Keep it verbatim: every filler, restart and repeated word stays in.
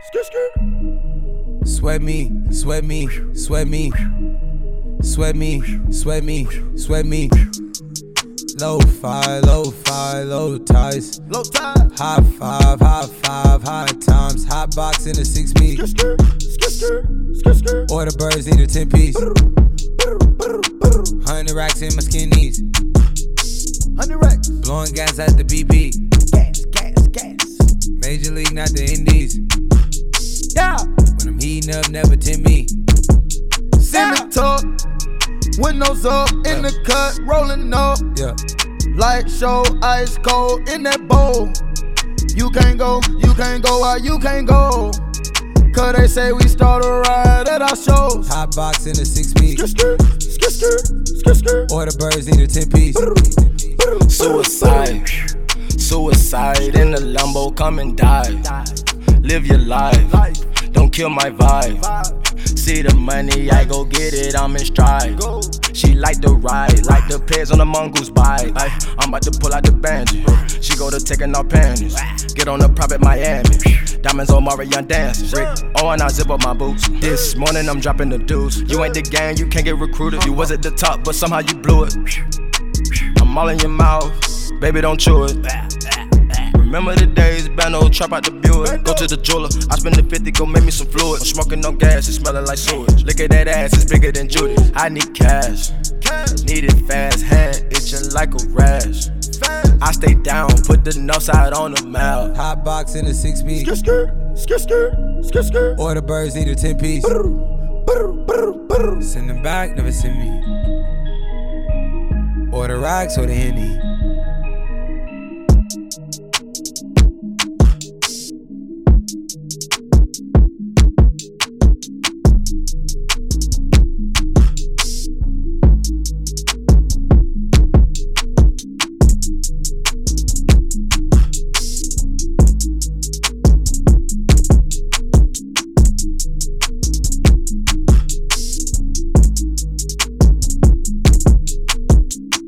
Sweat me, sweat me, sweat me, sweat me, sweat me, sweat me. Low fi, low fi, low ties. Low tide. High five, high five, high times. Hot box in a six piece. Order birds need a ten piece. Hundred racks in my skinnies. Hundred racks. Blowing gas at the B P. Gas, gas, gas. Major league, not the Indies. Yeah. When I'm heating up, never tempt me. Send the talk. Windows up, in the cut, rolling up. Yeah. Light show, ice cold, in that bowl. You can't go, you can't go out, you can't go. Cause they say we start a ride at our shows. Hot box in a six piece. Order birds need a ten piece. Suicide, suicide in the Lambo, come and die. Live your life, don't kill my vibe. See the money, I go get it, I'm in stride. She like the ride, like the pigs on the mongoose bike. I'm about to pull out the bandage. She go to taking off panties. Get on the private Miami. Diamonds on Marion dances. Rick, oh, and I zip up my boots. This morning I'm dropping the dudes. You ain't the gang, you can't get recruited. You was at the top, but somehow you blew it. I'm all in your mouth, baby, don't chew it. Remember the days, Bando, trap out the Buick. Go to the jeweler, I spend the fifty, go make me some fluid. I'm smoking no gas, it's smelling like sewage. Look at that ass, it's bigger than Judy. I need cash, need it fast, hand itching like a rash. I stay down, put the north side on the map. Hot box in a six piece. Order birds need a ten piece. Send them back, never send me. Order racks or the Henny.